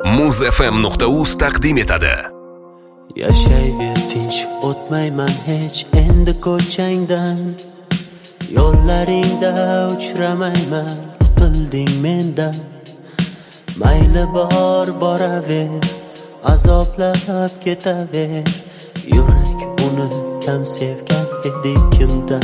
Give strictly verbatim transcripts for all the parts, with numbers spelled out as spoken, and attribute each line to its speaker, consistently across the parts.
Speaker 1: muz f m nuqta uz taqdim etadi.
Speaker 2: Yashayver tinch, o'tmayman hech endi ko'changdan. Yo'llaringda uchramayman, qutilding mendan. Mayli bor boraver, azoblab ketaver. Yurak uni kam sevgan edi kimdan.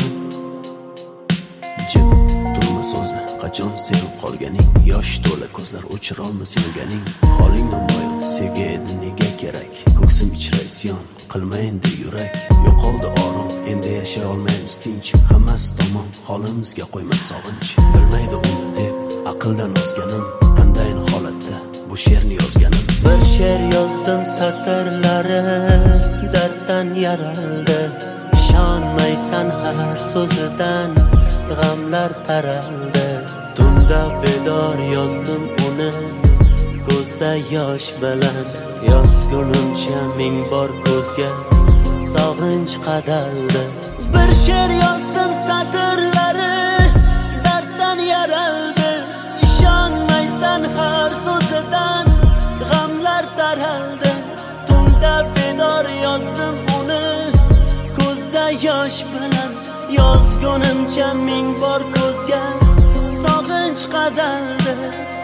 Speaker 2: Jim turma so'zla, qachon sevib qolganing, yosh to'la ko'zlar o'chirolmas yurganing. Holing namoyon, sevgi edi nega kerak? Ko'ksim ichra isyon, qilma endi yurak. Yo'qoldi orom, endi yashay olmaymiz tinch. Hammasi tamom, holimizga qo'ymas sog'inch. Bilmaydi uni deb aqldan ozganim, qanday holatda bu she'rni yozganim. Bir she'r yozdim, satrlari darddan yaraldi. Ishonmaysan har so'zidan, g'amlar taraldi. Tunda bedor yozdim uni, ko'zda yosh bilan. Yozgunimcha ming bor ko'zga sog'inch qadaldi. Bir she'r yozdim, satrlari darddan yaraldi. Ishonmaysan har so'zidan, g'amlar taraldi. Tunda bedor yozdim uni, ko'zda yosh bilan. Yozgunimcha ming bor ko'zga sog'inch qadaldi.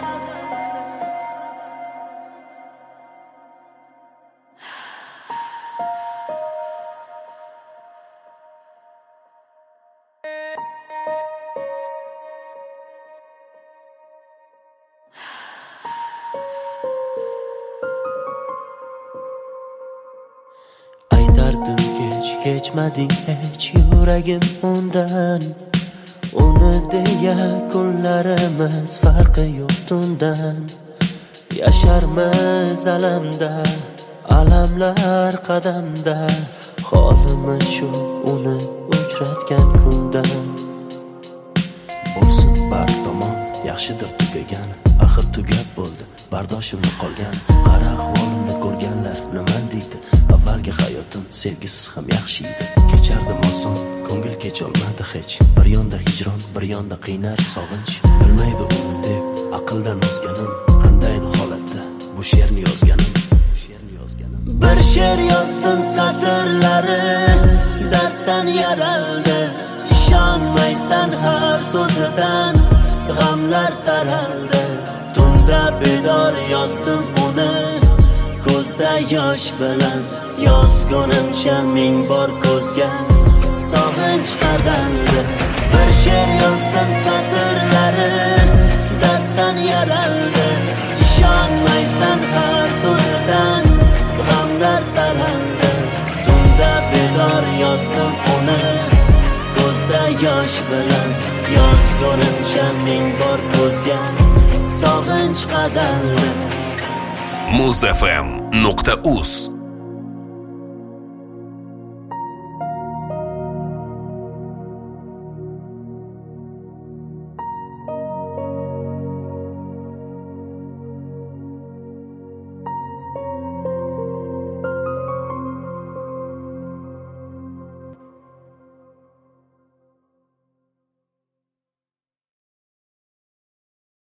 Speaker 2: Aytardim kech, kechmading hech yuragim undan. Uni deya kunlarimiz farqi yo'q tundan. Yasharmiz alamda, alamlar qadamda. Holimiz shu uni uchratgan kundan. Bo'lsin bar tomon, yaxshidir tugagan. Axir tugab bo'ldi, bardoshimni qolgan. Qara ahvolimni ko'rganlar nima deydi? Avvalgi hayotim sevgisiz ham yaxshi edi. Kechardim oson, ko'ngil kecholmadi hech. Bir yonda hijron, bir yonda qiynar sog'inch. Bilmaydi uni deb aqldan ozganim, qanday holatda bu she'rni yozganim. Bu she'rni yozganim. Bir she'r yozdim, satrlari darddan yaraldi. Ishonmaysan har so'zidan, g'amlar taraldi. Tunda bedor yozdim uni, ko'zda yosh bilan. Yozgunimcha ming bor ko'zga sog'inch qadaldi. Bir she'r yozdim, satrlari darddan yaraldi. Ishonmaysan har so'zidan, g'amlar taraldi. Tunda bedor yozdim uni, ko'zda yosh bilan. Yozgunimcha ming bor ko'zga sog'inch qadaldi.
Speaker 1: muz f m nuqta uz